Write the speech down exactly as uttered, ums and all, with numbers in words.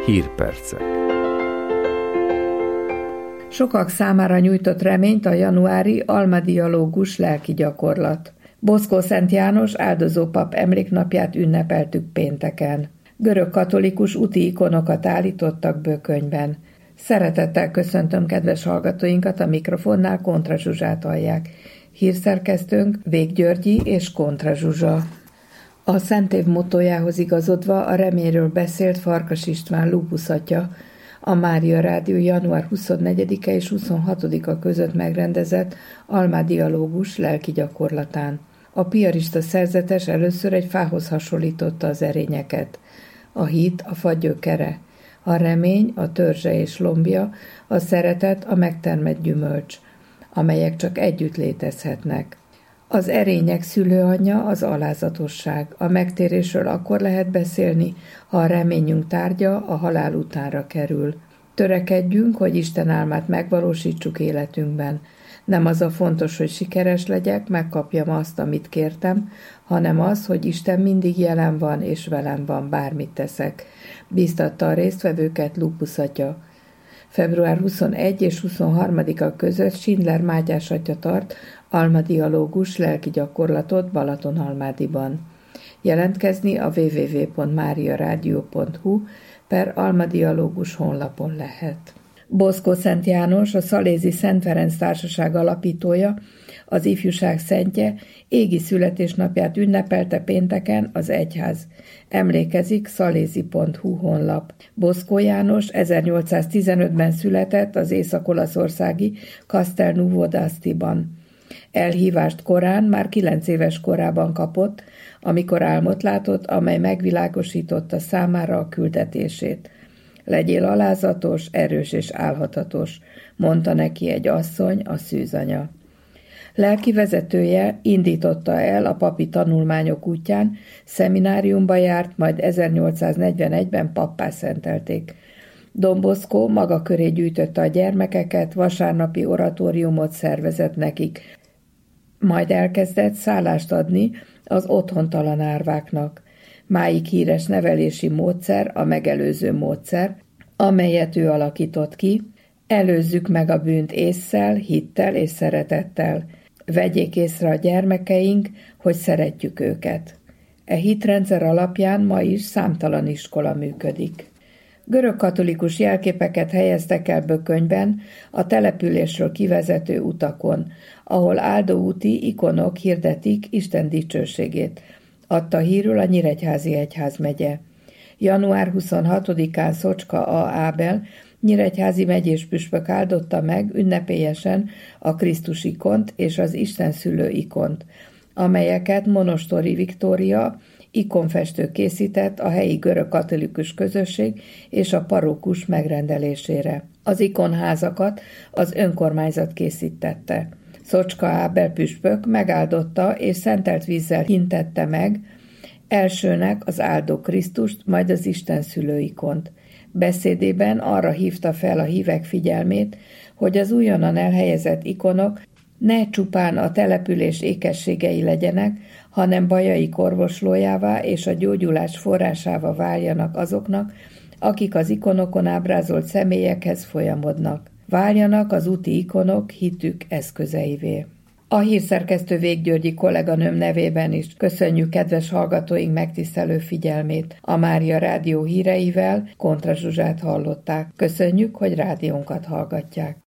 Hírpercek. Sokak számára nyújtott reményt a januári almadialógus lelki gyakorlat. Boszkó Szent János áldozópap emléknapját ünnepeltük pénteken. Görög katolikus úti ikonokat állítottak Bökönyben. Szeretettel köszöntöm kedves hallgatóinkat, a mikrofonnál Kontra Zsuzsát hallják. Hírszerkesztőnk Vég Györgyi és Kontra Zsuzsa. A Szentév mottójához igazodva a reményről beszélt Farkas István Lupus atya a Mária Rádió január huszonnegyedike és huszonhatodika között megrendezett almadialógus lelki gyakorlatán. A piarista szerzetes először egy fához hasonlította az erényeket. A hit a fa gyökere, a remény a törzse és lombja, a szeretet a megtermett gyümölcs, amelyek csak együtt létezhetnek. Az erények szülőanyja az alázatosság. A megtérésről akkor lehet beszélni, ha a reményünk tárgya a halál utánra kerül. Törekedjünk, hogy Isten álmát megvalósítsuk életünkben. Nem az a fontos, hogy sikeres legyek, megkapjam azt, amit kértem, hanem az, hogy Isten mindig jelen van és velem van, bármit teszek. Bíztatta a résztvevőket Lupus atya. február huszonegyedike és huszonharmadika között Schindler Mátyás atya tart almadialógus lelki gyakorlatot Balatonalmádiban. Jelentkezni a double-u double-u double-u pont mariaradio pont hu per almadialógus honlapon lehet. Boszkó Szent János, a Szalézi Szent Ferenc Társaság alapítója, az ifjúság szentje égi születésnapját ünnepelte pénteken az egyház. Emlékezik szalézi pont hu honlap. Boszkó János ezernyolcszáztizenötben született az észak-olaszországi Castelnuovo d'Astiban. Elhívást korán, már kilenc éves korában kapott, amikor álmot látott, amely megvilágosította számára a küldetését. Legyél alázatos, erős és álhatatos, mondta neki egy asszony, a szűzanya. Lelki vezetője indította el a papi tanulmányok útján, szemináriumba járt, majd ezernyolcszáznegyvenegyben pappá szentelték. Don Bosco maga köré gyűjtötte a gyermekeket, vasárnapi oratóriumot szervezett nekik, majd elkezdett szállást adni az otthontalan árváknak. Máig híres nevelési módszer a megelőző módszer, amelyet ő alakított ki. Előzzük meg a bűnt ésszel, hittel és szeretettel. Vegyék észre a gyermekeink, hogy szeretjük őket. E hitrendszer alapján ma is számtalan iskola működik. Görög katolikus jelképeket helyeztek el Bökönyben a településről kivezető utakon, ahol áldóúti ikonok hirdetik Isten dicsőségét, adta hírül a Nyíregyházi egyházmegye. január huszonhatodikán Szocska A. Ábel nyíregyházi megyés püspök áldotta meg ünnepélyesen a Krisztus ikont és az Isten szülő ikont, amelyeket Monostori Viktória ikonfestő készített a helyi görög katolikus közösség és a parókus megrendelésére. Az ikonházakat az önkormányzat készítette. Szocska Ábel püspök megáldotta és szentelt vízzel hintette meg elsőnek az áldó Krisztust, majd az Isten szülő ikont. Beszédében arra hívta fel a hívek figyelmét, hogy az újonnan elhelyezett ikonok ne csupán a település ékességei legyenek, hanem bajaik orvoslójává és a gyógyulás forrásává váljanak azoknak, akik az ikonokon ábrázolt személyekhez folyamodnak. Váljanak az úti ikonok hitük eszközeivé. A hírszerkesztő Vég Györgyi kolléganőm nevében is köszönjük kedves hallgatóink megtisztelő figyelmét. A Mária Rádió híreivel Kontra Zsuzsát hallották. Köszönjük, hogy rádiónkat hallgatják.